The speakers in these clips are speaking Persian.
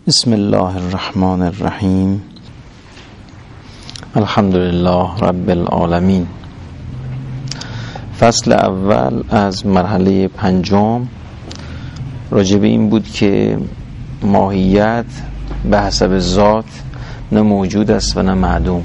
بسم الله الرحمن الرحیم. الحمد لله رب العالمین. فصل اول از مرحله پنجم راجع به این بود که ماهیت به حسب ذات نه موجود است و نه معدوم.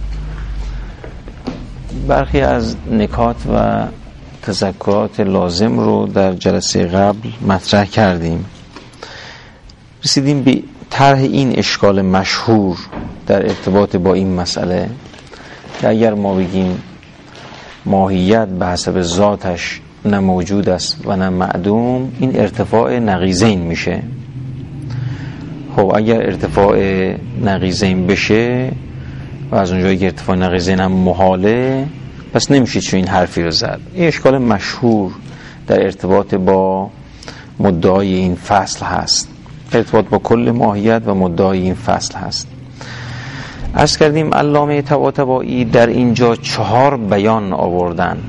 برخی از نکات و تذکرات لازم رو در جلسه قبل مطرح کردیم. رسیدیم به طرح این اشکال مشهور در ارتباط با این مسئله که اگر ما بگیم ماهیت به حسب ذاتش نه موجود است و نه معدوم، این ارتفاع نقیضین میشه. خب اگر ارتفاع نقیضین بشه و از اونجایی که ارتفاع نقیضین هم محاله، پس نمیشه چون این حرفی رو زد. این اشکال مشهور در ارتباط با مدعای این فصل هست، ارتباط با کل ماهیت و مدعای این فصل هست. عرض کردیم علامه طباطبایی در اینجا 4 بیان آوردن.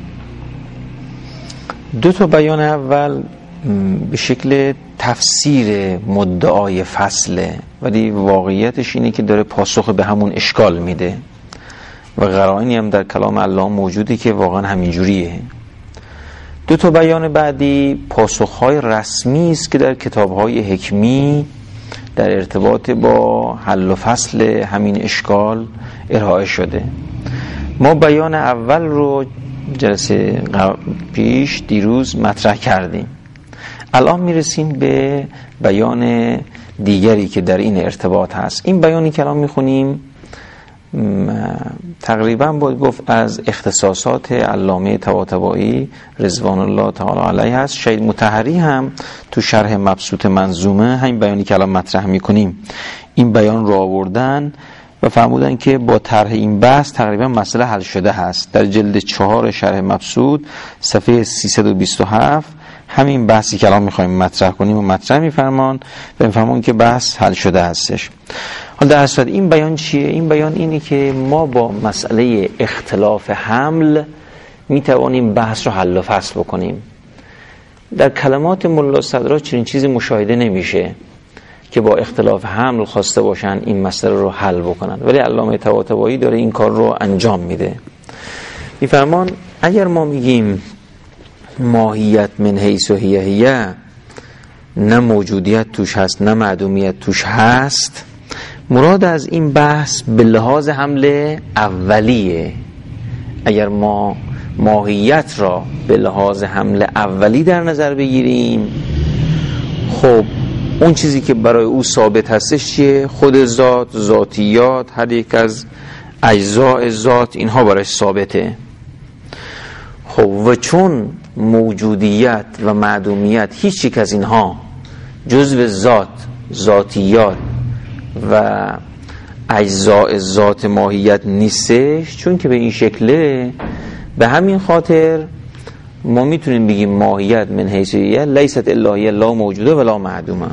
2 بیان اول به شکل تفسیر مدعای فصله، ولی واقعیتش اینه که داره پاسخ به همون اشکال میده و قرائنی هم در کلام علامه موجوده که واقعا همینجوریه. 2 بیان بعدی پاسخهای رسمی است که در کتابهای حکمی در ارتباط با حل و فصل همین اشکال ارائه شده. ما بیان اول رو جلسه پیش دیروز مطرح کردیم. الان میرسیم به بیان دیگری که در این ارتباط هست. این بیانی که الان میخونیم تقریبا باید گفت از اختصاصات علامه طباطبایی رضوان الله تعالی علیه هست. شهید مطهری هم تو شرح مبسوط منظومه همین بیانی که الان مطرح میکنیم این بیان رو آوردن و فرمودن که با طرح این بحث تقریبا مسئله حل شده هست. در جلد 4 شرح مبسوط صفحه 327 همین بحثی که الان میخوایم مطرح کنیم و مطرح میفرمان و میفرمان که بحث حل شده هستش. حالا در اصل این بیان چیه؟ این بیان اینه که ما با مسئله اختلاف حمل میتوانیم بحث رو حل و فصل بکنیم. در کلمات ملا صدرا چنین چیزی مشاهده نمیشه که با اختلاف حمل خواسته باشن این مسئله رو حل بکنن، ولی علامه طباطبایی داره این کار رو انجام میده. میفرمان اگر ما میگیم ماهیت من حیث و هیه نه موجودیت توش هست نه معدومیت توش هست، مراد از این بحث به لحاظ حمل اولیه. اگر ما ماهیت را به لحاظ حمل اولی در نظر بگیریم، خب اون چیزی که برای او ثابت هستش چیه؟ خود ذات، ذاتیات، هر یک از اجزاء ذات، اینها برای ثابته. خب و چون موجودیت و معدومیت هیچ یک از اینها جزو ذات، ذاتیات و اجزاء ذات ماهیت نیستش، چون که به این شکله، به همین خاطر ما میتونیم بگیم ماهیت من حیثیه لیست الا هی لا موجوده ولا معدومه.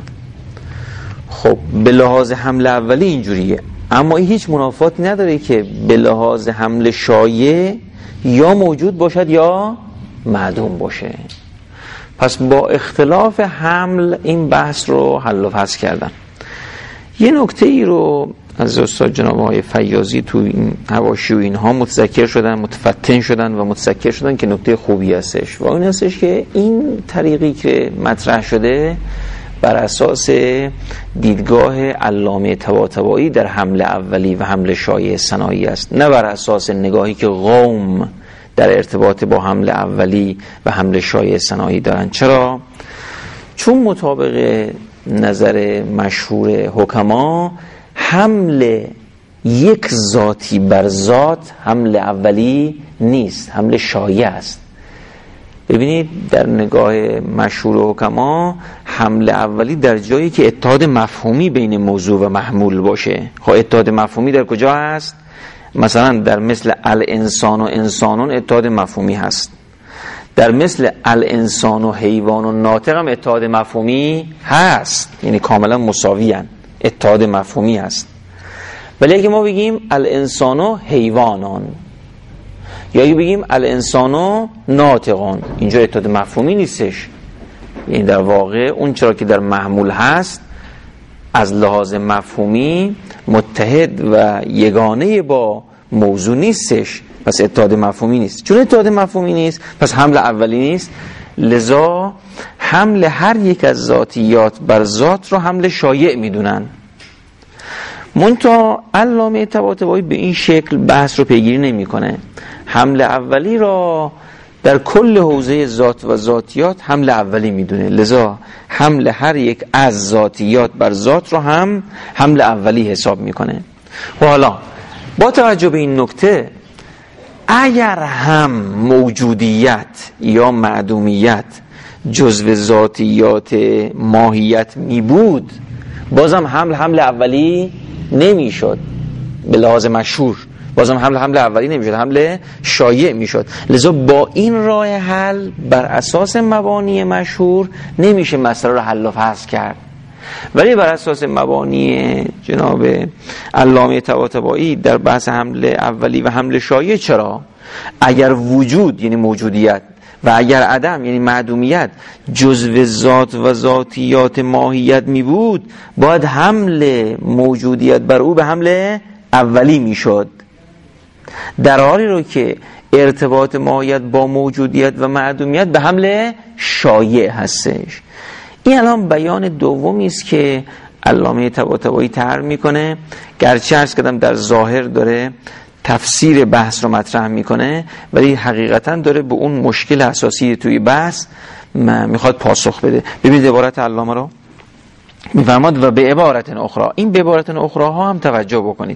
خب به لحاظ حمل اولی اینجوریه، اما این هیچ منافاتی نداره که به لحاظ حمل شایع یا موجود باشد یا معدوم باشه. پس با اختلاف حمل این بحث رو حل و فصل کردن. یه نکته ای رو از استاد جناب آقای فیاضی تو این حواشی و اینها متذکر شدن، متفتن شدن و متذکر شدن که نکته خوبی هستش و این هستش که این طریقی که مطرح شده بر اساس دیدگاه علامه طباطبایی در حمل اولی و حمل شایع ثنایی است، نه بر اساس نگاهی که قوم در ارتباط با حمل اولی و حمل شایع ثنایی دارن. چرا؟ چون مطابق نظر مشهور حکما حمل یک ذاتی بر ذات حمل اولی نیست، حمل شایع است. ببینید در نگاه مشهور حکما حمل اولی در جایی که اتحاد مفهومی بین موضوع و محمول باشه. خب اتحاد مفهومی در کجا هست؟ مثلا در مثل الانسان و انسانون اتحاد مفهومی هست، در مثل الانسان و حیوان و ناطق هم اتحاد مفهومی هست، یعنی کاملا مساویان، اتحاد مفهومی هست. ولی اگه ما بگیم الانسان و حیوانان یا اگه بگیم الانسان و ناطقان، اینجا اتحاد مفهومی نیستش، یعنی در واقع اون چرا که در محمول هست از لحاظ مفهومی متحد و یگانه با موضوع نیستش، پس اتحاد مفهومی نیست. چون اتحاد مفهومی نیست پس حمل اولی نیست، لذا حمل هر یک از ذاتیات بر ذات رو حمل شایع میدونن. منتها علامه طباطبایی به این شکل بحث رو پیگیری نمیکنه. حمل اولی را در کل حوزه ذات و ذاتیات حمل اولی میدونه، لذا حمل هر یک از ذاتیات بر ذات رو هم حمل اولی حساب میکنه. و حالا با توجه به این نکته، اگر هم موجودیت یا معدومیت جزو ذاتیات ماهیت می بود، بازم حمل اولی نمی شد. به لحاظ مشهور بازم حمل اولی نمی شد، حمل شایع می شد. لذا با این راه حل بر اساس مبانی مشهور نمیشه مسئله رو حل و فصل کرد، ولی بر اساس مبانی جناب علامه طباطبایی در بحث حمل اولی و حمل شایع، چرا؟ اگر وجود یعنی موجودیت و اگر عدم یعنی معدومیت جزو ذات و ذاتیات ماهیت می بود، باید حمل موجودیت بر او به حمل اولی می شد، در حالی رو که ارتباط ماهیت با موجودیت و معدومیت به حمل شایع هستش. این الان بیان دومی است که علامه طباطبایی طرح میکنه، گرچه عرض کردم در ظاهر داره تفسیر بحث رو مطرح میکنه، ولی حقیقتا داره به اون مشکل اساسی توی بحث میخواد پاسخ بده. ببینید عبارت علامه رو میفرماد و به عبارت اخرى. این به عبارت اخرى ها هم توجه بکنید.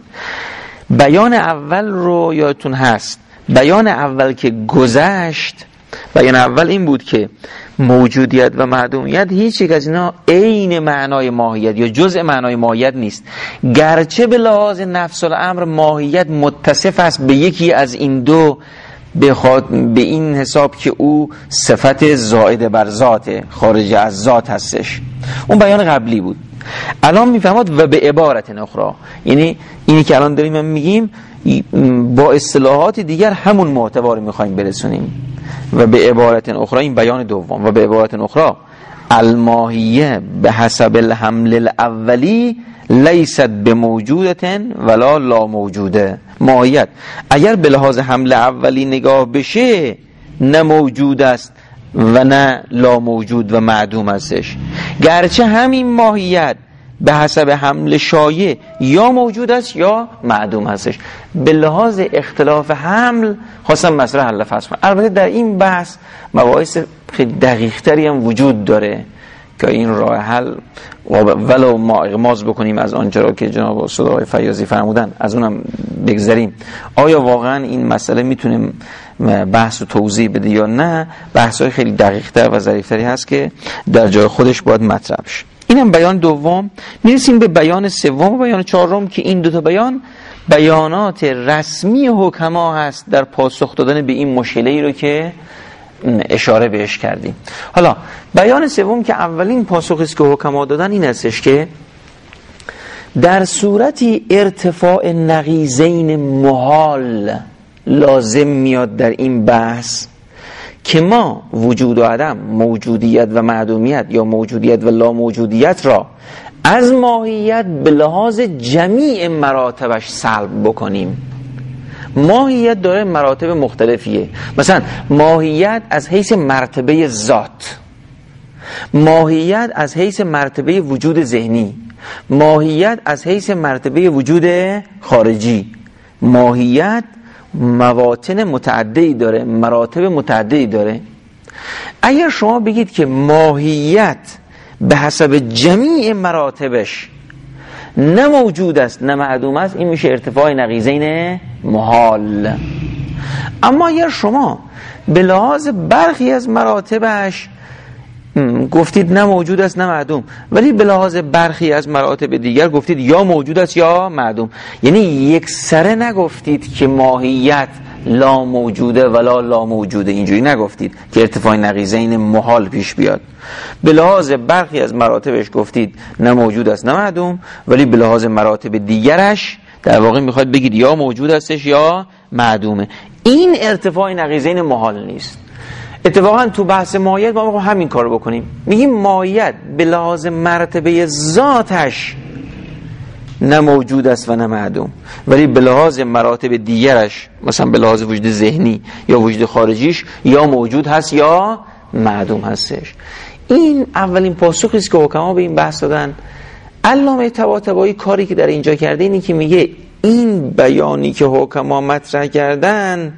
بیان اول رو یادتون هست، بیان اول که گذشت، بیان اول این بود که موجودیت و معدومیت هیچ یک از اینا عین معنای ماهیت یا جزء معنای ماهیت نیست، گرچه به لحاظ نفس الامر ماهیت متصف است به یکی از این دو، به این حساب که او صفت زائد بر ذات، خارج از ذات هستش. اون بیان قبلی بود. الان میفهمد و به عبارت اخرى، یعنی اینی که الان داریم میگیم با اصطلاحات دیگر همون محتوا رو میخوایم برسونیم. و به عبارت اخرى، این بیان دوم، و به عبارت اخرى الماهیه به حسب الحمل الاولی لیست بموجودة ولا لا موجوده. ماهیت اگر به لحاظ حمل اولی نگاه بشه نه موجود است و نه لا موجود و معدوم هستش، گرچه همین ماهیت به حسب حمل شایع یا موجود است یا معدوم هستش. به لحاظ اختلاف حمل خواستم مسئله حل فصل کنم. البته در این بحث مباحث خیلی دقیق تری هم وجود داره که این راه حل ولو ما اغماض بکنیم از آنچه را که جناب استاد آقای فیاضی فرمودن، از اونم بگذریم. آیا واقعا این مسئله میتونه بحث و توضیح بده یا نه؟ بحث‌های خیلی دقیق‌تر و ظریف‌تری هست که در جای خودش باید مطرح بشه. اینم بیان دوم. میرسیم به بیان سوم و بیان چهارم که این دوتا بیان بیانات رسمی حکما هست در پاسخ دادن به این مشکلی رو که اشاره بهش کردیم. حالا بیان سوم که اولین پاسخی است که حکما دادن این هستش که در صورتی ارتفاع نقیضین محال لازم میاد در این بحث که ما وجود و عدم، موجودیت و معدومیت یا موجودیت و لا موجودیت را از ماهیت به لحاظ جمیع مراتبش سلب بکنیم. ماهیت داره مراتب مختلفیه. مثلا ماهیت از حیث مرتبه ذات، ماهیت از حیث مرتبه وجود ذهنی، ماهیت از حیث مرتبه وجود خارجی. ماهیت مواطن متعددی داره، مراتب متعددی داره. اگر شما بگید که ماهیت به حسب جمیع مراتبش نه موجود است نه معدوم است، این میشه ارتفاع نقیضین محال. اما اگر شما به لحاظ برخی از مراتبش گفتید نه موجود است نه معدوم، ولی به لحاظ برخی از مراتب دیگر گفتید یا موجود است یا معدوم، یعنی یک سره نگفتید که ماهیت لا موجوده ولا لا موجوده، اینجوری نگفتید که ارتفاع نقیضین محال پیش بیاد. به لحاظ برخی از مراتبش گفتید نه موجود است نه معدوم، ولی به لحاظ مراتب دیگرش در واقع میخواد بگید یا موجود هستش یا معدومه. این ارتفاع نقیضین محال نیست. اتفاقا تو بحث ماهیت ما همین کارو بکنیم، میگیم ماهیت به لحاظ مرتبه ذاتش نه موجود است و نه معدوم، ولی به لحاظ مراتب دیگرش مثلا به لحاظ وجود ذهنی یا وجود خارجیش یا موجود هست یا معدوم هستش. این اولین پاسخی است که حکما به این بحث دادن. علامه طباطبایی کاری که در اینجا کرده اینه که میگه این بیانی که حکما مطرح کردن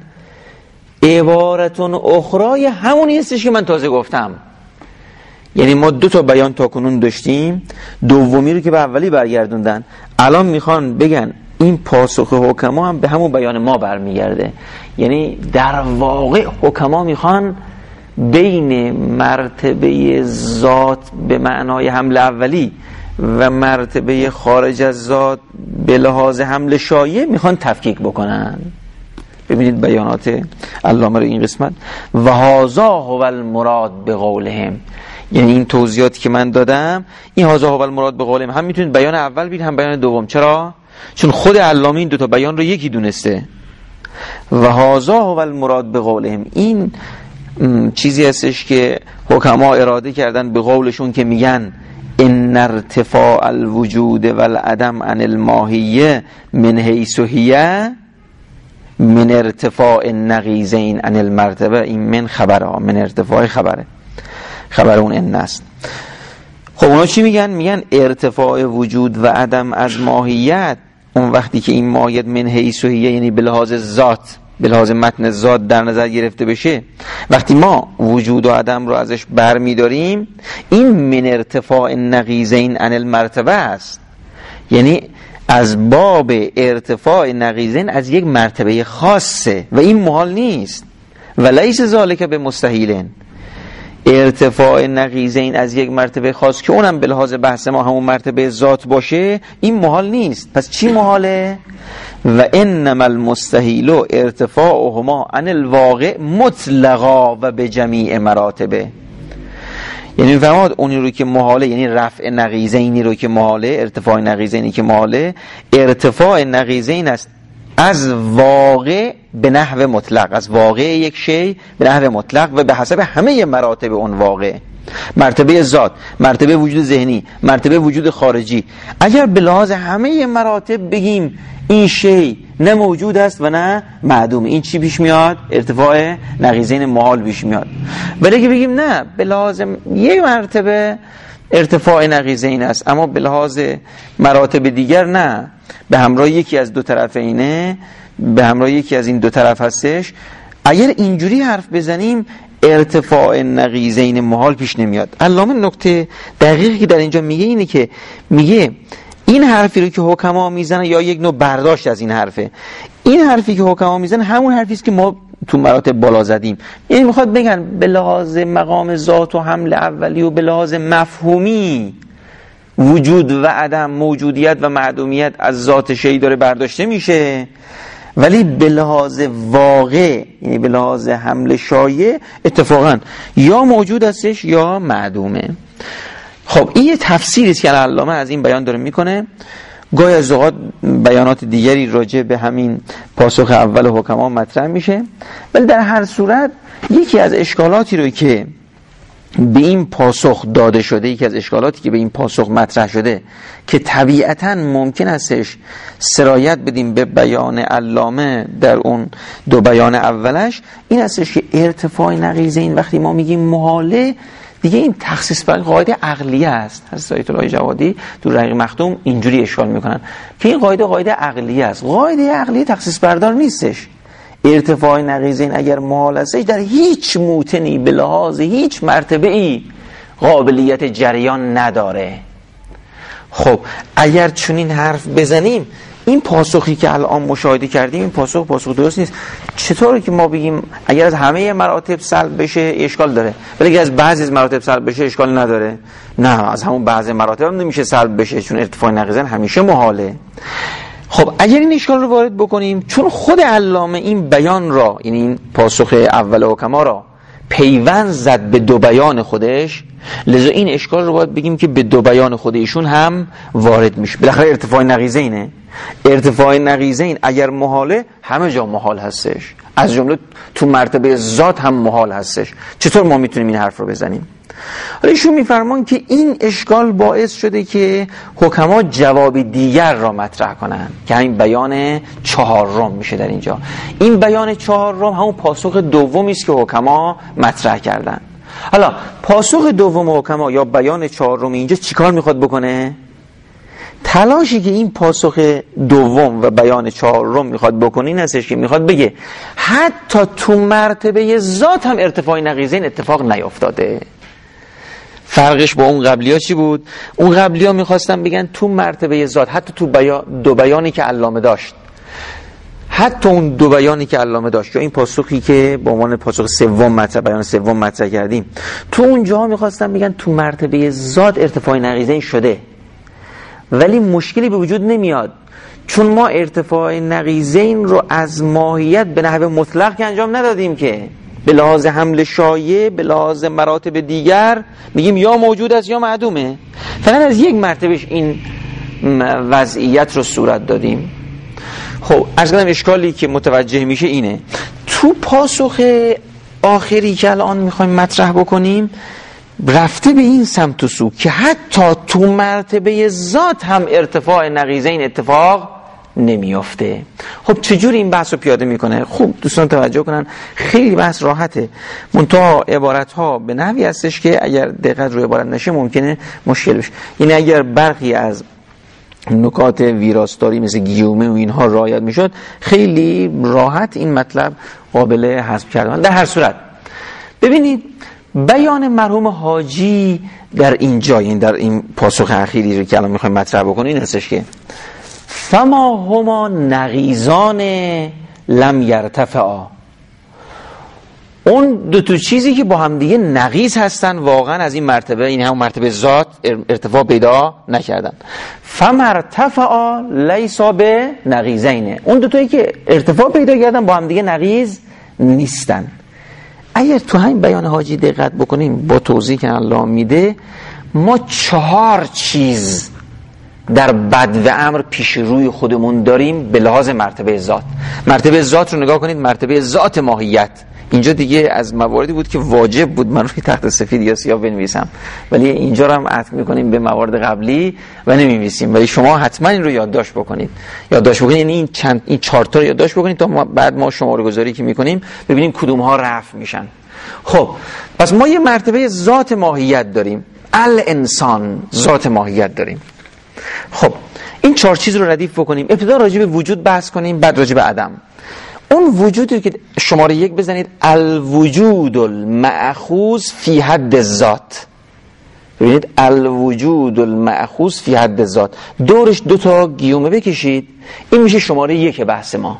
عبارتون اخرای همونی هستش که من تازه گفتم. یعنی ما 2 تا بیان تا کنون داشتیم، دومی رو که به اولی برگردوندن، الان میخوان بگن این پاسخ حکما هم به همون بیان ما برمیگرده. یعنی در واقع حکما میخوان بین مرتبه ذات به معنای حمل اولی و مرتبه خارج از ذات به لحاظ حمل شایع میخوان تفکیک بکنن. ببینید بیانات علامه رو این قسمت، و هذا هو المراد بقولهم، یعنی این توضیحاتی که من دادم این هذا هو المراد بقولهم هم میتونید بیان اول بید هم بیان دوم. چرا؟ چون خود علامه این 2 تا بیان رو یکی دونسته. و هذا هو المراد بقولهم، این چیزی هستش که حکما اراده کردن به قولشون که میگن ان ارتفاع الوجود والعدم عن الماهیه من حیث هی من ارتفاع النقیضین عن المرتبه. این من خبره، من ارتفاع خبر اون ان است. خب اونا چی میگن؟ میگن ارتفاع وجود و عدم از ماهیت، اون وقتی که این ماهیت من حیث هی یعنی به لحاظ ذات، به لحاظ متن ذات در نظر گرفته بشه، وقتی ما وجود و عدم رو ازش برمیداریم، این من ارتفاع النقیضین عن المرتبه است. یعنی از باب ارتفاع نقیضین از یک مرتبه خاصه و این محال نیست. و لیس ذالک به مستحیلن، ارتفاع نقیضین از یک مرتبه خاص که اونم به لحاظ بحث ما همون مرتبه ذات باشه، این محال نیست. پس چی محاله؟ و انما المستحیل ارتفاعهما عن الواقع مطلقا و به جمیع مراتبه. یعنی فهمید اونی رو که محاله، یعنی رفع نقیضینی رو که محاله، ارتفاع نقیضینی که محاله، ارتفاع نقیضین است از واقع به نحو مطلق، از واقع یک شی به نحو مطلق و به حسب همه مراتب اون واقع، مرتبه ذات، مرتبه وجود ذهنی، مرتبه وجود خارجی. اگر به لحاظ همه مراتب بگیم این شی نه موجود است و نه معدوم، این چی پیش میاد؟ ارتفاع نقیضین محال پیش میاد. ولی اگه بگیم نه به لحاظ یک مرتبه ارتفاع نقیضین است اما به لحاظ مراتب دیگر نه، به همراه یکی از 2 طرفینه، به همراه یکی از این 2 طرف هستش، اگر اینجوری حرف بزنیم ارتفاع نقیضین محال پیش نمیاد. علامه نکته دقیقی که در اینجا میگه اینه که میگه این حرفی رو که حکما میزنن یا یک نوع برداشت از این حرفه، این حرفی که حکما میزنن همون حرفی است که ما تو مراتب بالا زدیم. یعنی میخواد بگن به لحاظ مقام ذات و حمل اولی و به لحاظ مفهومی وجود و عدم، موجودیت و معدومیت از ذات شی داره برداشته میشه، ولی به لحاظ واقع یعنی به لحاظ حمل شایع اتفاقا یا موجود هستش یا معدومه. خب این یه تفسیری است که علامه از این بیان داره میکنه. گاهی از اوقات بیانات دیگری راجع به همین پاسخ اول حکما مطرح میشه، ولی در هر صورت یکی از اشکالاتی رو که به این پاسخ داده شده، یکی از اشکالاتی که به این پاسخ مطرح شده که طبیعتاً ممکن استش سرایت بدیم به بیان علامه در اون 2 بیان اولش، این استش که ارتفاع نقیضین وقتی ما میگیم محاله، دیگه این تخصیص بر قاعده عقلیه است. حضرت آیت الله جوادی تو رقیق مختوم اینجوری اشکال میکنن که این قاعده عقلیه است. قاعده عقلیه تخصیص بردار نیستش. ارتفاع نقیضین اگر محال استش در هیچ موتنی به لحاظ هیچ مرتبه ای قابلیت جریان نداره. خب اگر چنین حرف بزنیم، این پاسخی که الان مشاهده کردیم این پاسخ درست نیست. چطوره که ما بگیم اگر از همه مراتب سلب بشه اشکال داره، ولی اگر از بعضی از مراتب سلب بشه اشکال نداره؟ نه، از همون بعضی مراتب هم نمیشه سلب بشه، چون ارتفاع نقیضین همیشه محاله. خب اگر این اشکال رو وارد بکنیم، چون خود علامه این بیان را، یعنی این پاسخ اول حکما را پیوند زد به 2 بیان خودش، لذا این اشکال رو باید بگیم که به 2 بیان خودشون هم وارد میشه. بالاخره ارتفاع نقیضینه. ارتفاع نقیضین اگر محاله همه جا محال هستش، از جمله تو مرتبه ذات هم محال هستش. چطور ما میتونیم این حرف رو بزنیم؟ حالا ایشون میفرمان که این اشکال باعث شده که حکما جواب دیگر را مطرح کنن که همین بیان چهارم میشه در اینجا. این بیان چهارم همون پاسخ دومی است که حکما مطرح کردن. حالا پاسخ دوم حکما یا بیان چهارم اینجا چیکار میخواد بکنه؟ تلاشی که این پاسخ دوم و بیان چهارم میخواد بکنه این هستش که میخواد بگه حتی تو مرتبه ذات هم ارتفاع نقیضین اتفاق نیافتاده. فرقش با اون قبلی‌ها چی بود؟ اون قبلی‌ها میخواستن بگن تو مرتبه ذات، حتی تو دو بیانی که علامه داشت، حتی اون دو بیانی که علامه داشت یا این پاسخی که به عنوان پاسخ سوم مطرح، بیان سوم مطرح کردیم، تو اونجاها میخواستن بگن تو مرتبه ذات ارتفاع نقیضین شده، ولی مشکلی به وجود نمیاد چون ما ارتفاع نقیضین رو از ماهیت به نحو مطلق که انجام ندادیم، که به لحاظ حمل شایع، به لحاظ مراتب دیگر میگیم یا موجود است یا معدومه، فقط از یک مرتبهش این وضعیت رو صورت دادیم. خب از قدم اشکالی که متوجه میشه اینه، تو پاسخ آخری که الان میخوایم مطرح بکنیم رفته به این سمت و سو که حتی تو مرتبه ذات هم ارتفاع نقیضین اتفاق نمیافته. خب چجوری این بحث رو پیاده میکنه؟ خوب دوستان توجه کنن، خیلی بحث راحته، منتها عبارت ها به نحوی هستش که اگر دقت روی عبارت نشه ممکنه مشکل بشه. یعنی اگر برخی از نکات ویراستاری مثل گیومه و اینها رعایت میشد خیلی راحت این مطلب قابل حذف کردن. در هر صورت ببینید بیان مرحوم حاجی در این جای، در این پاسخ اخیری رو که الان میخوایم مطرح بکنیم این هستش که فما هما نقیضان لم یرتفعا، اون دو تا چیزی که با هم دیگه نقیض هستن واقعا از این مرتبه، این هم مرتبه ذات ارتفاع پیدا نکردن. فمرتفعا لیس به نقیضین، اون دو تایی که ارتفاع پیدا کردن با هم دیگه نقیض نیستن. اگر تو همین بیان حاجی دقت بکنیم با توضیح که الله میده، ما 4 چیز در بد و امر پیش روی خودمون داریم به لحاظ مرتبه ذات. مرتبه ذات رو نگاه کنید، مرتبه ذات ماهیت، اینجا دیگه از مواردی بود که واجب بود من روی تخت سفید یا سیاه بنویسم، ولی اینجا رو هم عطف میکنیم به موارد قبلی و نمی‌نویسیم، ولی شما حتما این رو یادداشت بکنید. یعنی این 4 تا رو یادداشت بکنید تا بعد ما شماره گذاری که میکنیم ببینیم کدوم ها رفع میشن. خب پس ما یه مرتبه ذات ماهیت داریم، الانسان ذات ماهیت داریم. خب این 4 چیز رو ردیف بکنیم. ابتدا راجع به وجود بحث کنیم، بعد راجع به عدم. اون وجودی که شماره 1 بزنید، الوجود المأخوذ فی حد الذات. ببینید الوجود المأخوذ فی حد الذات، دورش 2 تا گیومه بکشید، این میشه شماره 1 بحث ما.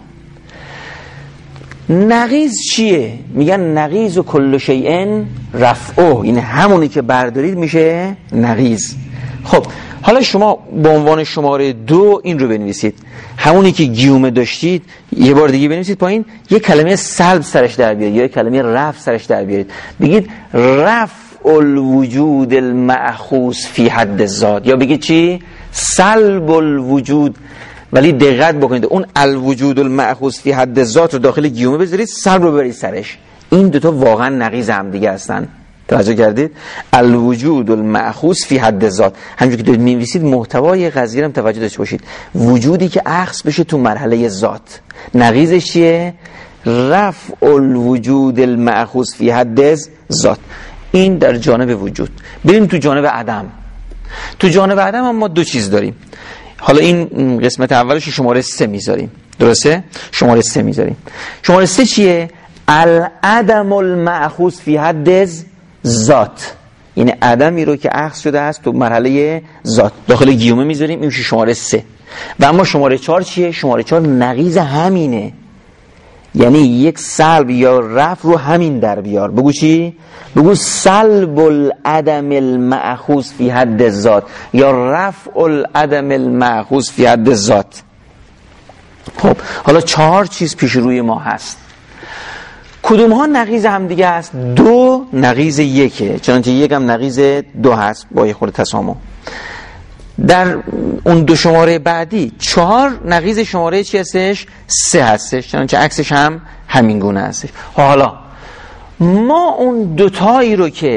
نقیض چیه؟ میگن نقیض و کل شیء رفعه، این همونی که بردارید میشه نقیض. خب حالا شما به عنوان شماره 2 این رو بنویسید، همونی که گیومه داشتید یه بار دیگه بنویسید پایین، یه کلمه سلب سرش در بیارید یا یه کلمه رفع سرش در بیارید، بگید رفع الوجود المأخوذ فی حد الذات، یا بگید چی؟ سلب الوجود. ولی دقت بکنید اون الوجود المأخوذ فی حد الذات رو داخل گیومه بذارید، سلب رو ببرید سرش. این دوتا واقعا نقیض هم دیگه هستن. توجه کردید؟ الوجود المأخوذ فی حد الذات، همونجوری که دارید می‌نویسید محتوای قضیه رو توجه داشته باشید. وجودی که اخذ بشه تو مرحله ذات، نقیضش چیه؟ رفع الوجود المأخوذ فی حد الذات. این در جانب وجود. بریم تو جانب عدم. تو جانب عدم هم ما 2 چیز داریم. حالا این قسمت اولش شماره 3 میذاریم، درسته؟ شماره 3 میذاریم. شماره 3 چیه؟ العدم المأخوذ فی حد ذات، یعنی عدمی رو که اخذ شده است تو مرحله ذات، داخل گیومه میذاریم، این میشه شماره 3. و اما شماره 4 چیه؟ شماره 4 نقیض همینه، یعنی یک سلب یا رفع رو همین در بیار. بگو چی؟ بگو سلب العدم المأخوذ فی حد الذات یا رفع العدم المأخوذ فی حد الذات. خب حالا 4 چیز پیش روی ما هست، کدوم ها نقیض هم دیگه هست؟ 2 نقیض 1، چنانچه 1 هم نقیض 2 هست با یه خورده تسامح. در اون 2 شماره بعدی 4 نقیض شماره چی هستش؟ 3 هستش، چنانچه عکسش هم همین گونه هستش. حالا ما اون 2 تایی رو که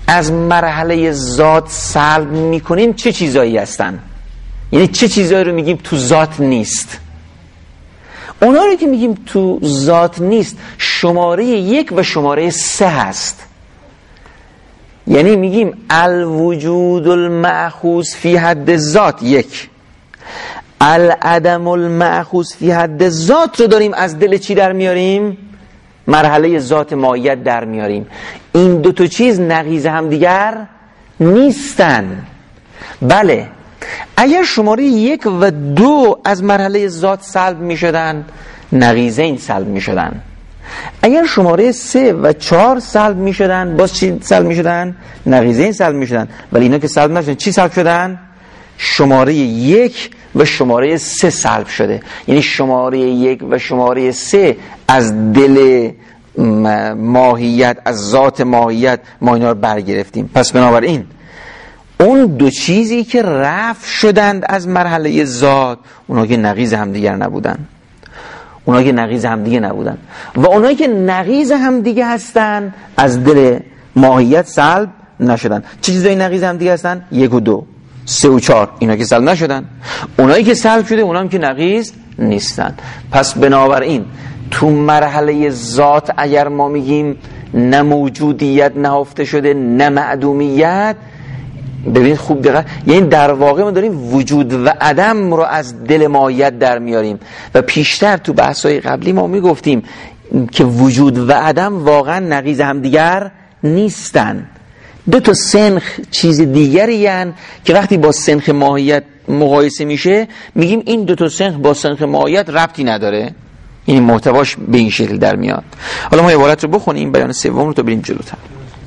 از مرحله ذات سلب میکنیم چه چیزایی هستن؟ یعنی چه چیزایی رو میگیم تو ذات نیست؟ اونا رو که میگیم تو ذات نیست شماره 1 و شماره 3 هست. یعنی میگیم الوجود المأخوذ فی حد ذات 1، العدم المأخوذ فی حد ذات رو داریم از دل چی در میاریم؟ مرحله ذات ماهیت در میاریم. این دو تا چیز نقیض هم دیگر نیستن. بله، اگر شماره 1 و 2 از مرحله ذات سلب می شدن نقیضین سلب می شدن. اگر شماره 3 و 4 سلب می شدن باز چی سلب می شدن؟ نقیضین سلب می شدن. ولی اینا که سلب نشدن چی سلب شدن؟ شماره 1 و شماره 3 سلب شده. یعنی شماره 1 و شماره 3 از دل ماهیت، از ذات ماهیت ما اینا رو برگرفتیم. پس بنابراین اون دو چیزی که رفع شدند از مرحله ذات، اونا که نقیض همدیگر نبودن، اونا که نقیض همدیگه نبودن و اونایی که نقیض همدیگه هستن از دل ماهیت سلب نشدن. چه چیزایی نقیض همدیگه هستن؟ 1 و 2، 3 و 4 اینا که سلب نشدن. اونایی که سلب شده اونا هم که نقیض نیستن. پس بنابراین تو مرحله ذات اگر ما میگیم نه موجودیت نهفته شده نه معدومیت، ببینید خوب دقت، یعنی در واقع ما داریم وجود و عدم رو از دل ماهیت در میاریم. و پیشتر تو بحث‌های قبلی ما میگفتیم که وجود و عدم واقعا نقیض همدیگر نیستن. دو تا سنخ چیز دیگری هن که وقتی با سنخ ماهیت مقایسه میشه میگیم این دو تا سنخ با سنخ ماهیت ربطی نداره. این محتواش به این شکل در میاد. حالا ما عبارت رو بخونیم، بیان سوم رو تا بریم جلوتر.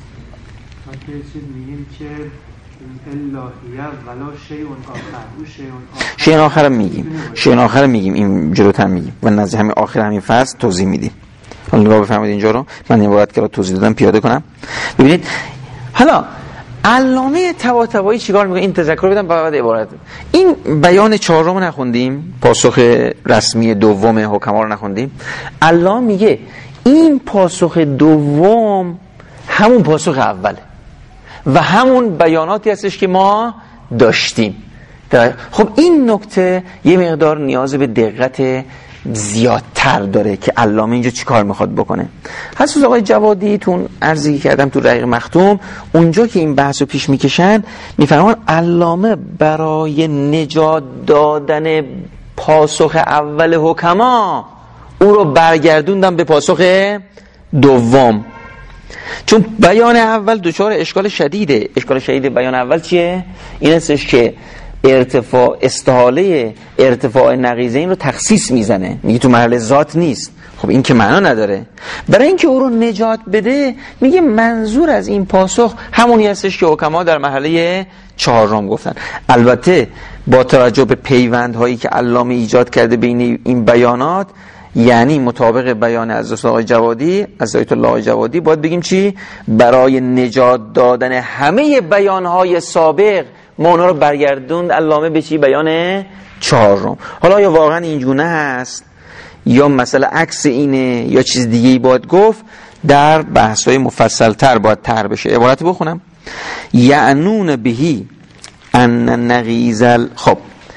میگیم که الهیه ولا شیء آخر، او شیء آخر میگیم، شیء آخر میگیم، این جلوتر میگیم و نزد همین آخر همین فصل توضیح میدیم. حالا نگاه بفرمایید اینجا رو، من عبارت که رو توضیح دادم پیاده کنم. ببینید حالا علامه طباطبایی چیکار میکنه؟ این تذکر بدم بعد عبارت. این بیان 4 رو نخوندیم، پاسخ رسمی دوم حکما رو نخوندیم. علامه میگه این پاسخ دوم همون پاسخ اوله و همون بیاناتی هستش که ما داشتیم. خب این نکته یه مقدار نیاز به دقت زیادتر داره که علامه اینجا چی کار میخواد بکنه. حضرت آقای جوادی تون عرضی کردم تو رقیق مختوم، اونجا که این بحث رو پیش میکشن میفرمان علامه برای نجات دادن پاسخ اول حکما او رو برگردوندم به پاسخ دوم، چون بیان اول دچار اشکال شدیده. اشکال شدید بیان اول چیه؟ این هستش که استحاله ارتفاع نقیضین رو تخصیص میزنه، میگه تو محل ذات نیست. خب این که معنا نداره. برای اینکه او رو نجات بده میگه منظور از این پاسخ همونی هستش که حکما در مرحله 4 گفتن. البته با توجه به پیوندهایی که علامه ایجاد کرده بین این بیانات، یعنی مطابق بیان حضرت آقای جوادی، حضرت الله جوادی، باید بگیم چی؟ برای نجات دادن همه بیانهای سابق ما اونا رو برگردوند علامه به چی؟ بیان 4. حالا یا واقعا اینجونه هست یا مسئله عکس اینه یا چیز دیگه ای باید گفت، در بحث‌های مفصل تر باید طرح بشه. عبارت بخونم: یعنون بهی ان نقیض. خب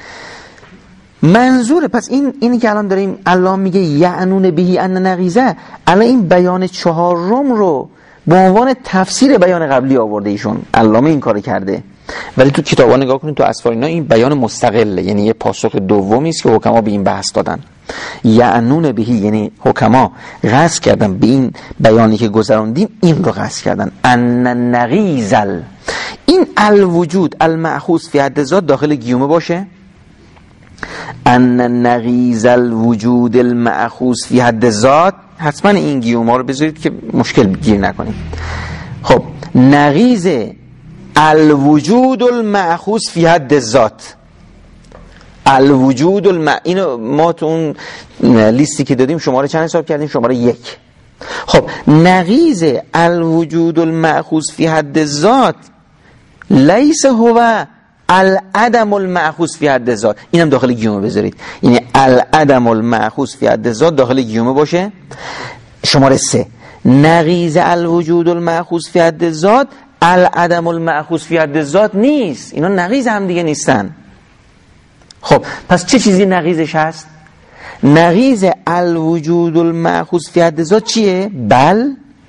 منظور، پس اینی که الان داریم علامه میگه یعنون بهی ان نقیضه، الان این بیان 4 رو به عنوان تفسیر بیان قبلی آورده ایشون. علامه این کارو کرده، ولی تو کتابا نگاه کنید، تو اسفار اینا این بیان مستقله، یعنی یه پاسخ دومی است که حکما به این بحث دادن. یعنون بهی یعنی حکما قصد کردن به این بیانی که گذراندیم این رو قصد کردن. ان نقیض، این الوجود المأخوذ فی حد ذات داخل گیومه باشه. ان نقیض الوجود المأخوذ فی حد ذات، حتما این گیوما رو بذارید که مشکل گیر نکنیم. خب نقیض الوجود المأخوذ فی حد ذات، الوجود اینو ما تو اون لیستی که دادیم شماره چند حساب کردیم؟ شماره 1. خب نقیض الوجود المأخوذ فی حد ذات لیس هو العدم المأخوذ فی حد ذات، اینم داخل گیومه بذارید، یعنی العدم المأخوذ فی حد ذات داخل گیومه باشه. شماره 3 نقیض الوجود المأخوذ فی حد ذات العدم المأخوذ فی حد ذات نیست، اینا نقیض هم دیگه نیستن. خب پس چه چیزی نقیضش هست؟ نقیض الوجود المأخوذ فی حد ذات چیه؟ بل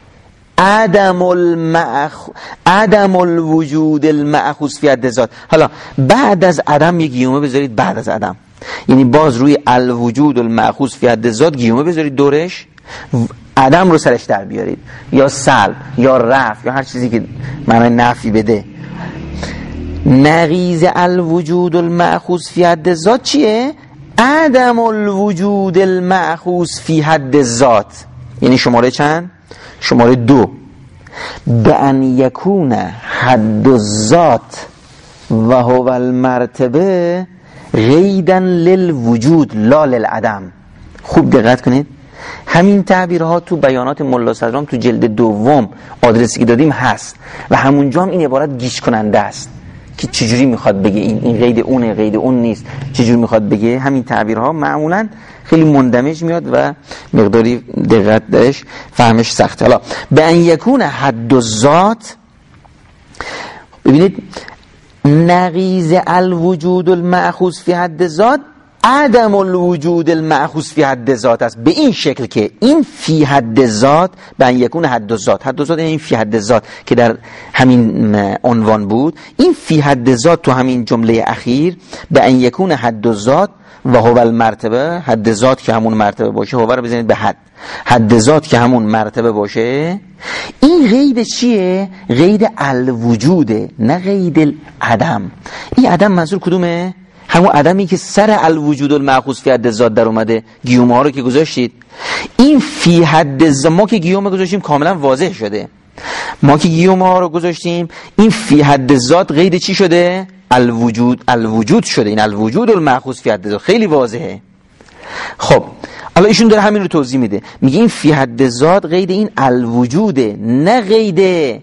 عدم الوجود المأخوذ فی حد ذات. حالا بعد از عدم یک گیومه بذارید، بعد از عدم، یعنی باز روی الوجود المأخوذ فی حد ذات گیومه بذارید دورش، عدم رو سرش در بیارید، یا سلب یا رفع یا هر چیزی که معنی نفی بده. نقیض الوجود المأخوذ فی حد ذات چیه؟ عدم الوجود المأخوذ فی حد ذات. یعنی شماره چند؟ شماره 2. به ان یکون حد الذات و هو المرتبه قیدا للوجود لا للعدم. خوب دقت کنید، همین تعبیرها تو بیانات ملا صدرام تو جلد 2 آدرسی که دادیم هست و همونجا هم این عبارت گیج کننده است که چجوری میخواد بگه این قید اونه، قید اون نیست، چجوری میخواد بگه. همین تعبیرها معمولا خیلی مندمج میاد و مقداری دقت درش فهمش سخته. حالا به ان یکون حد الذات، ببینید نقیض الوجود المأخوذ فی حد ذات عدم الوجود المأخوذ فی حد ذات است، به این شکل که این فی حد ذات به ان یکون حد الذات، حد الذات این فی حد ذات که در همین عنوان بود، این فی حد ذات تو همین جمله اخیر به ان یکون حد الذات و هو المرتبه، حد ذات که همون مرتبه باشه، هو رو بزنید به حد ذات که همون مرتبه باشه. این قید چیه؟ قید الوجوده، نه قید العدم. این عدم منظور کدومه؟ همون عدمی که سر الوجود المأخوذ فی حد ذات در اومده. گیومه ها رو که گذاشتید، این فی حد ذات، ما که گیومه گذاشتیم کاملا واضح شده، ما که گیومه ها رو گذاشتیم این فی حد ذات قید چی شده؟ الوجود شده. این الوجود المأخوذ فی حد ذات خیلی واضحه. خب حالا ایشون داره همین رو توضیح میده، میگه این فی حد ذات قید این الوجوده، نه قید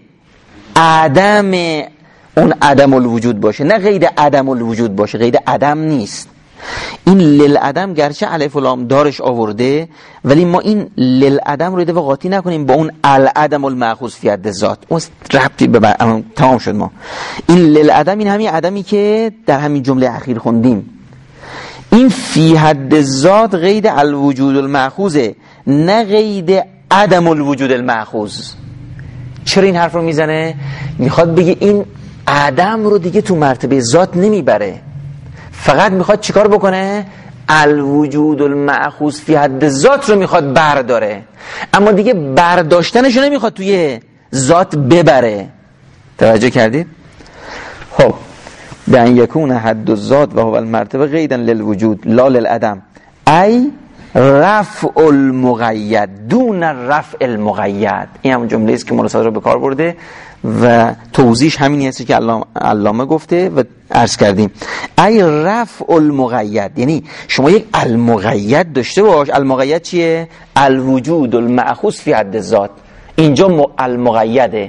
عدم اون عدم الوجود باشه، نه قید عدم الوجود باشه، قید عدم نیست. این للعدم گرچه الف و لام دارش آورده، ولی ما این للعدم رو دفعه قاطی نکنیم با اون العدم المأخوذ فی حد ذات، اون ربطی به تمام شد. ما این للعدم این همین عدمی که در همین جمله اخیر خوندیم، این فی حد ذات قید الوجود المأخوذه، نه قید عدم الوجود المأخوذ. چرا این حرف رو میزنه؟ میخواد بگه این عدم رو دیگه تو مرتبه ذات نمیبره، فقط میخواد چیکار بکنه؟ الوجود المأخوذ فی حد ذات رو میخواد برداره، اما دیگه برداشتنش رو نمیخواد توی ذات ببره. توجه کردید؟ خب به ان یکون حد الذات و هو المرتبه قیدا للوجود لا للعدم، ای رفع المقید دون رفع المقید. این همون جمله است که مولا صدر رو به کار برده و توضیحش همینی هستی که علامه گفته و عرض کردیم. ای رفع المقید، یعنی شما یک المقید داشته باش. المقید چیه؟ الوجود المأخوذ فی حد ذات. اینجا المقیده.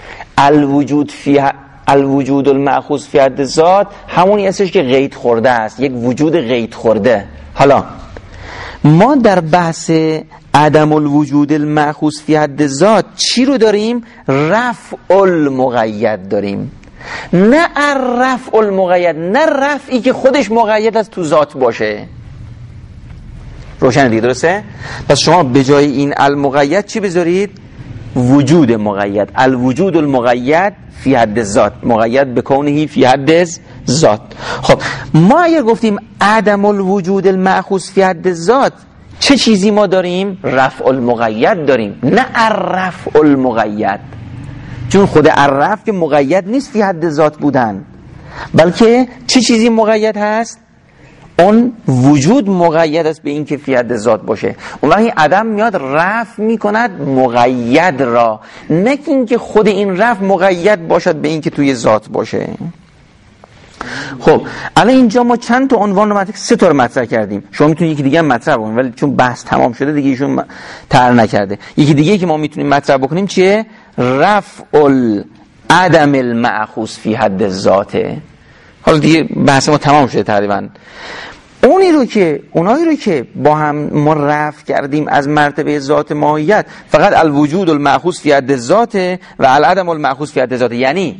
الوجود المأخوذ فی حد ذات همونی هستش که قید خورده است، یک وجود قید خورده. حالا ما در بحث عدم الوجود المأخوذ فی حد ذات چی رو داریم؟ رفع المقید داریم، نه رفع المقید، نه رفعی که خودش مقید از تو ذات باشه. روشن دیگه، درسته؟ پس شما به جای این المقید چی بذارید؟ وجود مقید. الوجود المقید فی حد ذات، مقید بکونه فی حد ذات. خب ما اگر گفتیم عدم الوجود المأخوذ فی حد ذات، چه چیزی ما داریم؟ رفع المقید داریم، نه رفع المقید. چون خود الرفع که مقید نیست فی حد ذات بودن، بلکه چه چیزی مقید هست؟ اون وجود مقید است به این که فی حد ذات باشه. اون وقتی عدم میاد رفع میکند مقید را، نه اینکه خود این رفع مقید باشد به این که توی ذات باشه. خب الان اینجا ما چند تا عنوان رو مطرح، 3 تا رو مطرح کردیم. شما میتونید یکی دیگه هم مطرح بکنید، ولی چون بحث تمام شده دیگه ایشون طرح نکرده. یکی دیگه که ما میتونیم مطرح بکنیم چیه؟ رفع العدم المأخوذ فی حد ذاته. حالا دیگه بحث ما تمام شده تقریبا. اونایی رو که با هم ما رفع کردیم از مرتبه ذات ماهیت، فقط الوجود المأخوذ فی حد الذات و العدم المأخوذ فی حد الذات، یعنی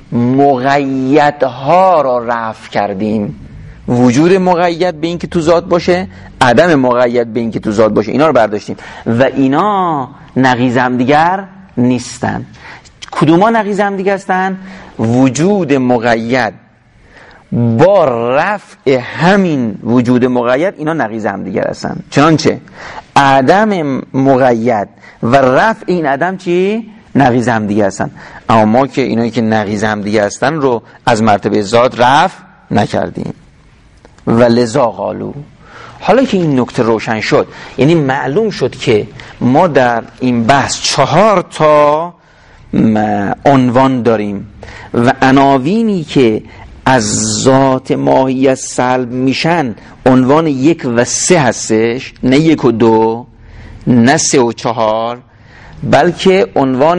مقیدها را رفع کردیم. وجود مقید به این که تو ذات باشه، عدم مقید به این که تو ذات باشه، اینا رو برداشتیم و اینا نقیض هم دیگر نیستن. کدوما نقیض هم دیگر هستن؟ وجود مقید با رفع همین وجود مقید، اینا نقیض هم دیگر هستن. چنانچه عدم مقید و رفع این عدم چی؟ نقیض هم دیگر هستن. اما ما که اینایی که نقیض هم دیگر هستن رو از مرتبه ذات رفع نکردیم. و لذا قالو، حالا که این نکته روشن شد، یعنی معلوم شد که ما در این بحث 4 تا عنوان داریم و عناوینی که از ذات ماهیت سلب میشن عنوان 1 و 3 هستش، نه 1 و 2، نه 3 و 4، بلکه عنوان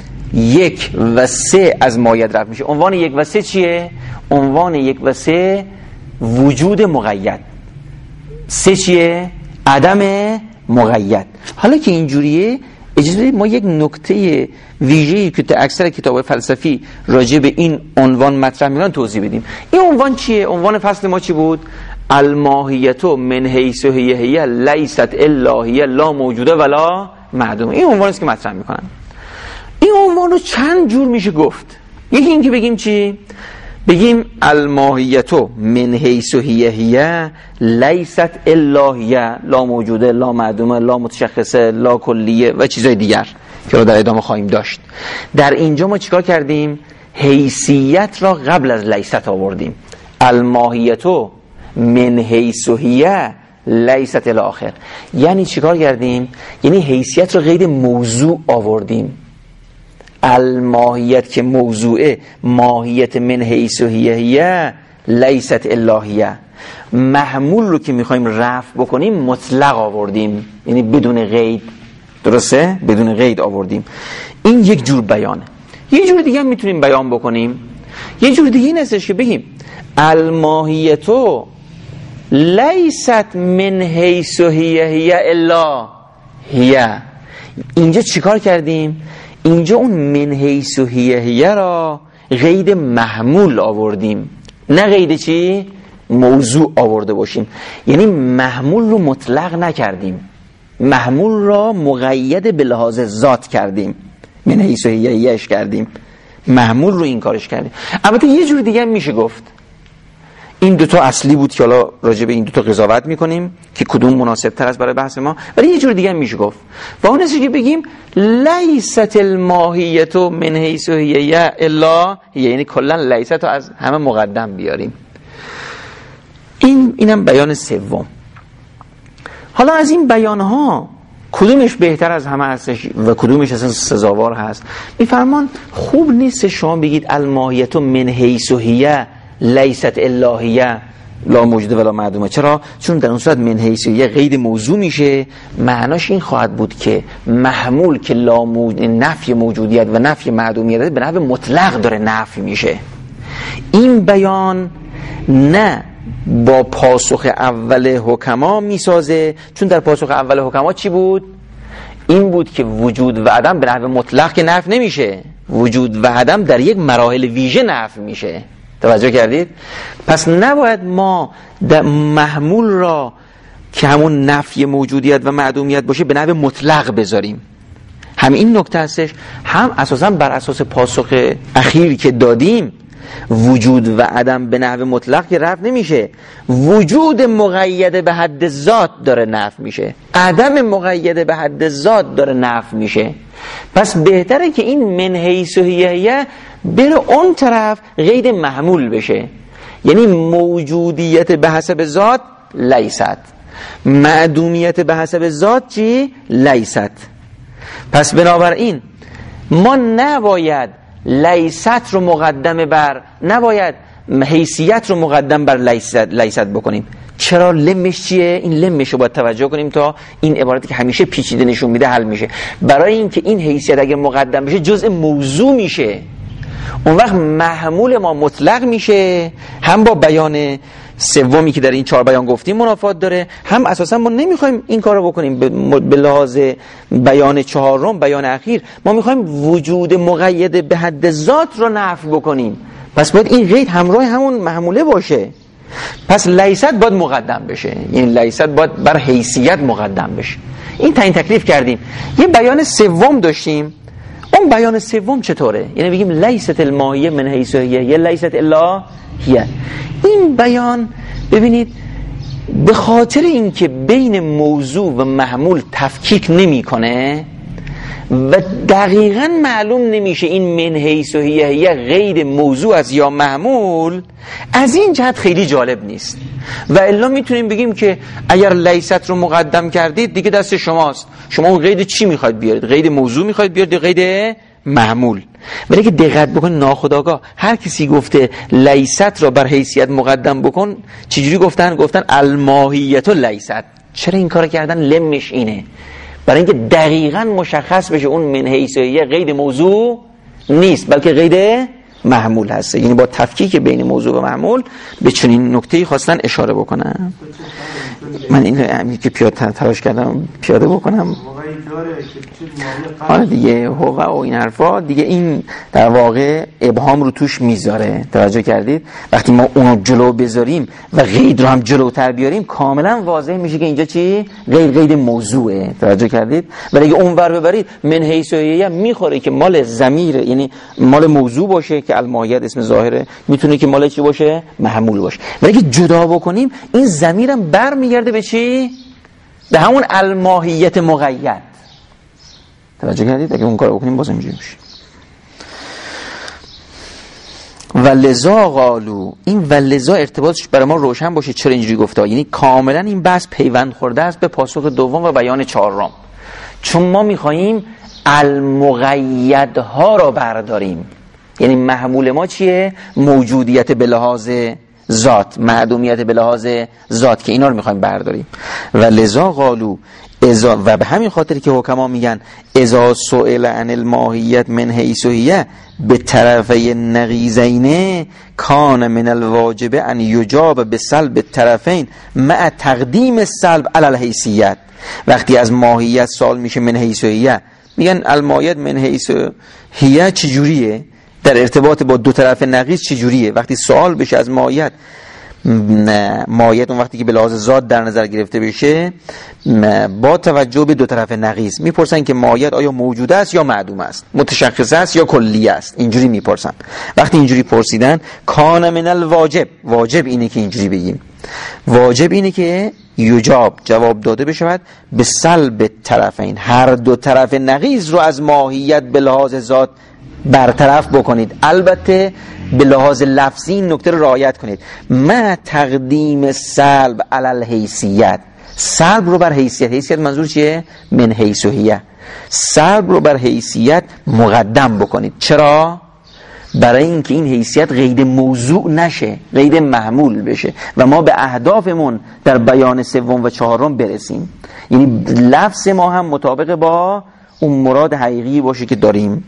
1 و 3 از ماهیت رفت میشه. عنوان 1 و 3 چیه؟ عنوان 1 و 3 وجود مقید، 3 چیه؟ عدم مقید. حالا که اینجوریه، اجازه بدید ما یک نکته ویژه‌ای که در اکثر کتاب‌های فلسفی راجع به این عنوان مطرح می‌کنن توضیح بدیم. این عنوان چیه؟ عنوان فصل ما چی بود؟ الماهیت من حیث هی لیست الا هی لا موجوده ولا معدومه. این عنوانی است که مطرح می‌کنن. این عنوان رو چند جور میشه گفت. یکی این که بگیم چی؟ بگیم الماهیت من حیث هی لیست الا هی لا موجوده، لا معدومه، لا متشخصه، لا کلیه و چیزای دیگر که رو در ادامه خواهیم داشت. در اینجا ما چیکار کردیم؟ حیثیت را قبل از لیست آوردیم. الماهیت من حیث هی لیست الی آخر. یعنی چیکار کردیم؟ یعنی حیثیت را قید موضوع آوردیم. الماهیت که موضوعه، ماهیت من حیث هی لیست الا هی. محمول رو که میخوایم رفع بکنیم مطلق آوردیم، یعنی بدون قید. درسته؟ بدون قید آوردیم. این یک جور بیانه. یه جور دیگه هم میتونیم بیان بکنیم. یه جور دیگه این هستش که بگیم الماهیتو لیست من حیث هی الا هی. اینجا چیکار کردیم؟ اینجا اون من حیث هی را قید محمول آوردیم، نه قید چی؟ موضوع آورده باشیم. یعنی محمول رو مطلق نکردیم، محمول را مقید به لحاظ ذات کردیم، من حیث هیش کردیم، محمول رو این کارش کردیم. البته یه جور دیگه میشه گفت. این دوتا اصلی بود که حالا راجع به این دوتا قضاوت میکنیم که کدوم مناسب تر است برای بحث ما، ولی یه جور دیگه میشه گفت و اون است که بگیم لیست الماهیت من حیث هی الا هی، یعنی کلا لیست رو از همه مقدم بیاریم. اینم بیان سوم. حالا از این بیانها کدومش بهتر از همه هستش و کدومش اصلا سزاوار هست؟ میفرمان خوب نیست شما بگید الماهیت من حیث هی لیست الا هی لا موجوده ولا معدومه. چرا؟ چون در اون صورت من حیث هی قید موضوع میشه. معناش این خواهد بود که محمول که نفی موجودیت و نفی معدومیت به نحو مطلق داره نفی میشه. این بیان نه با پاسخ اول حکما میسازه، چون در پاسخ اول حکما چی بود؟ این بود که وجود و عدم به نحو مطلق که نفی نمیشه، وجود و عدم در یک مراحل ویژه نفی میشه. توجه کردید؟ پس نباید ما محمول را که همون نفی موجودیت و معدومیت باشه به نحو مطلق بذاریم. همین نکته هستش. هم اساسا بر اساس پاسخ اخیری که دادیم وجود و عدم به نحو مطلق که رفع نمیشه، وجود مقید به حد ذات داره نفی میشه، عدم مقید به حد ذات داره نفی میشه. پس بهتره که این من حیث هی بره اون طرف قید محمول بشه، یعنی موجودیت به حسب ذات لیست، معدومیت به حسب ذات چی؟ لیست. پس بنابراین ما نباید لیست رو مقدم بر، نباید حیثیت رو مقدم بر لیست بکنیم. چرا؟ لمش چیه؟ این لمش رو باید توجه کنیم تا این عبارتی که همیشه پیچیده نشون میده حل میشه. برای اینکه این حیثیت اگه مقدم بشه جزء موضوع میشه، اون وقت محمول ما مطلق میشه، هم با بیان سومی که در این 4 بیان گفتیم منافات داره، هم اساسا ما نمیخوایم این کارو بکنیم. به لحاظ بیان 4 بیان اخیر ما میخوایم وجود مقید به حد ذات رو نفی بکنیم، پس باید این قید همراه همون محموله باشه. پس لیست باید مقدم بشه، یعنی لیست باید بر حیثیت مقدم بشه. این تعیین تکلیف کردیم. یه بیان سوم داشتیم. اون بیان سوم چطوره؟ یعنی بگیم لیست الماهیه من حیث هیه، یه لیست الا هیه. این بیان ببینید به خاطر اینکه بین موضوع و محمول تفکیک نمیکنه و دقیقاً معلوم نمیشه این من حیث هیه یا غیر موضوع از یا محمول، از این جهت خیلی جالب نیست. و الا میتونیم بگیم که اگر لیست رو مقدم کردید دیگه دست شماست، شما اون قید چی میخواید بیارید؟ قید موضوع میخواید بیارید یا قید محمول؟ ولی که دقت بکن ناخودآگاه هر کسی گفته لیست را بر حیثیت مقدم بکن، چجوری گفتن الماهیت و لیست. چرا این کار کردن؟ لمش اینه برای اینکه دقیقاً مشخص بشه اون من حیث یه قید موضوع نیست بلکه قید محمول هست. یعنی با تفکیک بین موضوع و محمول به چنین نکته‌ای خواستن اشاره بکنم. من این که پیاده تلاش کردم پیاده بکنم. آره دیگه هو و این حرفا دیگه این در واقع ابهام رو توش میذاره. توجه کردید؟ وقتی ما اونو جلو بذاریم و قید رو هم جلوتر بیاریم کاملا واضح میشه که اینجا چی؟ قید موضوعه. توجه کردید؟ ولی اگه اونور ببرید من حیث یه میخوره که مال ضمیر، یعنی مال موضوع باشه که الماهیت اسم ظاهره، میتونه که مال چی باشه؟ محمول باشه. ولی اگه جدا بکنیم این ضمیرم برمیگرده به چی؟ به همون الماهیت مقید. توجه کردید؟ اگه اون کار بکنیم باز اینجوری میشه. ولذا قالو، این ولذا ارتباطش برای ما روشن باشه چرا اینجوری گفته. یعنی کاملا این بحث پیوند خورده است به پاسخ دوم و بیان 4. چون ما میخواییم المقیدها را برداریم. یعنی محمول ما چیه؟ موجودیت به لحاظ ذات، معدومیت به لحاظ ذات، که اینا رو میخوایم برداریم. و لذا قالو ازا، و به همین خاطر که حکما میگن اذا سئل عن الماهیت من حیث هیه به طرفی نقیضین کان من الواجب ان یجاب بسلب الطرفین مع تقدیم السلب علی الحیثیت. وقتی از ماهیت سوال میشه من حیث هیه، میگن الماهیت من حیث هیه چجوریه؟ در ارتباط با دو طرف نقیض چجوریه؟ وقتی سوال بشه از ماهیت اون وقتی که به لحاظ ذات در نظر گرفته بشه با توجه به دو طرف نقیض میپرسن که ماهیت آیا موجود است یا معدوم است، متشخص است یا کلی است. اینجوری میپرسن. وقتی اینجوری پرسیدن کان من الواجب، واجب اینه که اینجوری بگیم، واجب اینه که یجاب جواب داده بشود به سلب طرفین، هر دو طرف نقیض رو از ماهیت به لحاظ ذات برطرف بکنید. البته به لحاظ لفظی این نکته رو رعایت کنید. ما تقدیم سلب علی الحیثیت، سلب رو بر حیثیت، حیثیت منظور چیه؟ من حیث هیه. سلب رو بر حیثیت مقدم بکنید. چرا؟ برای اینکه این حیثیت قید موضوع نشه، قید محمول بشه و ما به اهدافمون در بیان 3 و 4 برسیم. یعنی لفظ ما هم مطابق با اون مراد حقیقی باشه که داریم.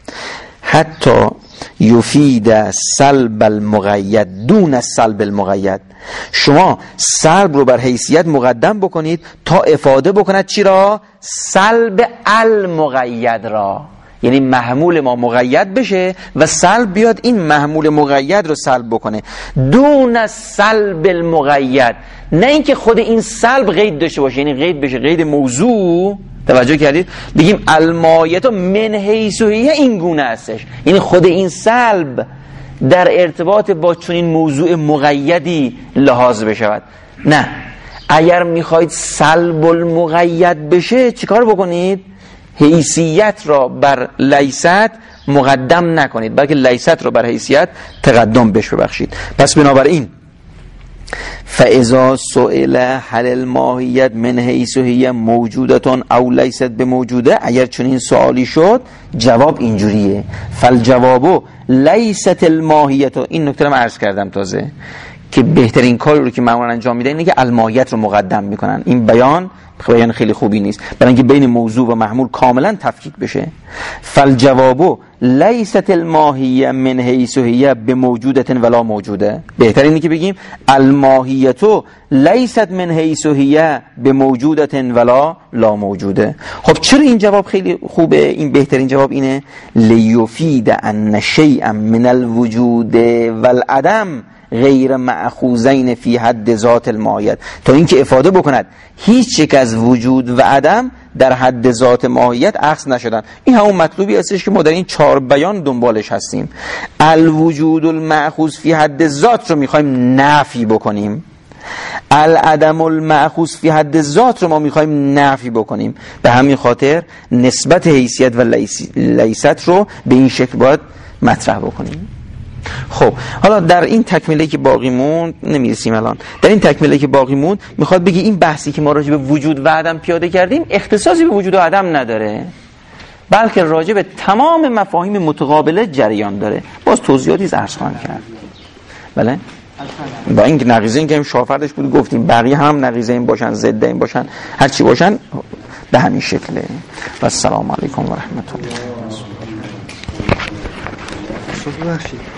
حتی یفید سلب المقید دون السلب المقید، شما سلب رو بر حیثیت مقدم بکنید تا افاده بکند چی را؟ سلب المقید را. یعنی محمول ما مقید بشه و سلب بیاد این محمول مقید رو سلب بکنه دون سلب المقید، نه اینکه خود این سلب قید داشته باشه، یعنی قید بشه قید موضوع. توجه کردید؟ بگیم المایت من حیث هیه این گونه هستش، یعنی خود این سلب در ارتباط با چنین موضوع مقیدی لحاظ بشود. نه، اگر میخواید سلب المقید بشه چیکار بکنید؟ حیثیت را بر لیست مقدم نکنید بلکه لیست را بر حیثیت تقدم بش ببخشید. پس بنابراین فاذا سئل هل الماهیت من حیث هی موجودتون او لیست بموجوده، اگر چنین سوالی شد جواب اینجوریه: فالجواب لیست الماهیت. این نکته رو من عرض کردم تازه که بهترین کاری رو که معمولا انجام میدن اینه که الماهیت رو مقدم میکنن. این بیان خیلی خوبی نیست، برای اینکه بین موضوع و محمول کاملا تفکیک بشه. فالجواب لیست الماهیه من حیث هی بموجودة ولا موجوده. بهتر اینه که بگیم الماهیت لیست من حیث هی بموجودة ولا لا موجوده. خب چرا این جواب خیلی خوبه؟ این بهترین جواب اینه لیفید ان شیئا من الوجود والعدم غیر مأخوذین فی حد ذات الماهیت، تا اینکه افاده بکند هیچ یک از وجود و عدم در حد ذات ماهیت اخذ نشدن. این همون مطلوبی هستش که ما در این 4 بیان دنبالش هستیم. الوجود المأخوذ فی حد ذات رو میخوایم نفی بکنیم، العدم المأخوذ فی حد ذات رو ما میخوایم نفی بکنیم. به همین خاطر نسبت حیثیت و لیست رو به این شکل باید مطرح بکنیم. خب حالا در این تکمیلی که باقی موند، نمیرسیم الان، در این تکمیلی که باقی موند میخواد بگی این بحثی که ما راجع به وجود و عدم پیاده کردیم اختصاصی به وجود و عدم نداره، بلکه راجع به تمام مفاهیم متقابله جریان داره. باز توضیحاتی عرض خواهم کرد. بله با این نقیضه این که شافردش بود گفتیم بقیه هم نقیضه این باشن، ضد این باشن، هر چی باشن به همین شکله. و السلام علیکم و رحمت الله.